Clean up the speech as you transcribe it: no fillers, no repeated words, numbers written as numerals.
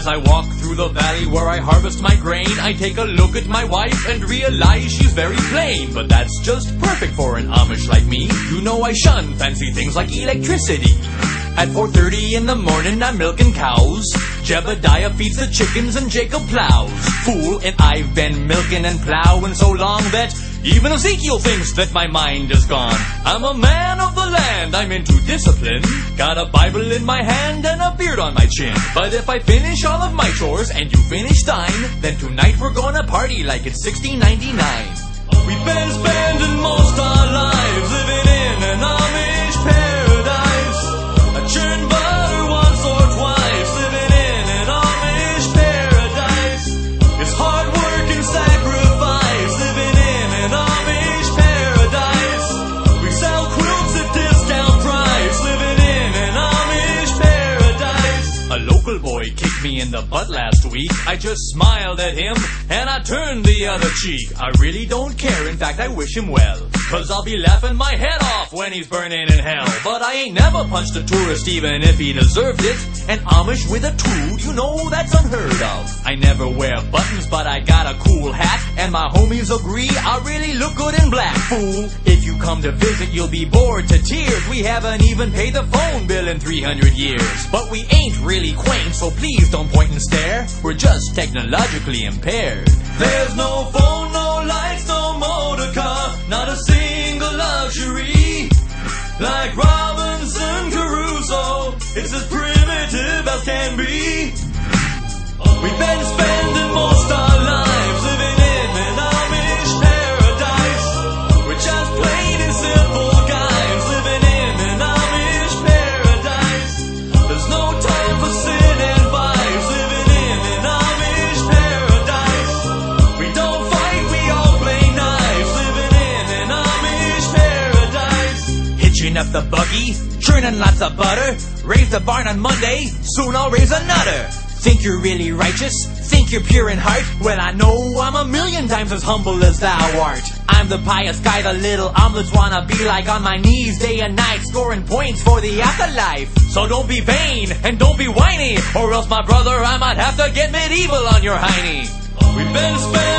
As I walk through the valley where I harvest my grain, I take a look at my wife and realize she's very plain. But that's just perfect for an Amish like me. You know I shun fancy things like electricity. At 4:30 in the morning I'm milking cows. Jebediah feeds the chickens and Jacob plows. Fool, and I've been milking and plowing so long that even Ezekiel thinks that my mind is gone. I'm a man of the land, I'm into discipline. Got a Bible in my hand and a beard on my chin. But if I finish all of my chores and you finish thine, then tonight we're gonna party like it's 1699. We've been spending most our lives living in an Amish paradise. I churn butter once or twice, living in an Amish paradise. It's hard work and sacrifice, living in an Amish paradise. We sell quilts at discount price, living in an Amish paradise. A local boy kicked me in the butt last week. I just smiled at him and I turned the other cheek. I really don't care, in fact I wish him well, 'cause I'll be laughing my head off when he's burning in hell. But I ain't never punched a tourist even if he deserved it. An Amish with a tool, you know that's unheard of. I never wear buttons but I got a cool hat, and my homies agree I really look good in black. Fool, if you come to visit you'll be bored to tears. We haven't even paid the phone bill in 300 years. But we ain't really quaint, so please don't point and stare. We're just technologically impaired. There's no phone, no lights, no motor car, not a single luxury. Like Robinson Crusoe, it's as primitive as can be. We've been spending most our lives living in an Amish paradise. We're just plain and simple guys living in an Amish paradise. There's no time for sin and vice, living in an Amish paradise. We don't fight, we all play nice, living in an Amish paradise. Hitching up the buggy, churning lots of butter. Raise the barn on Monday, soon I'll raise another. Think you're really righteous? Think you're pure in heart? Well, I know I'm a million times as humble as thou art. I'm the pious guy the little omelets wanna be like, on my knees day and night, scoring points for the afterlife. So don't be vain and don't be whiny, or else, my brother, I might have to get medieval on your hiney. We've been spending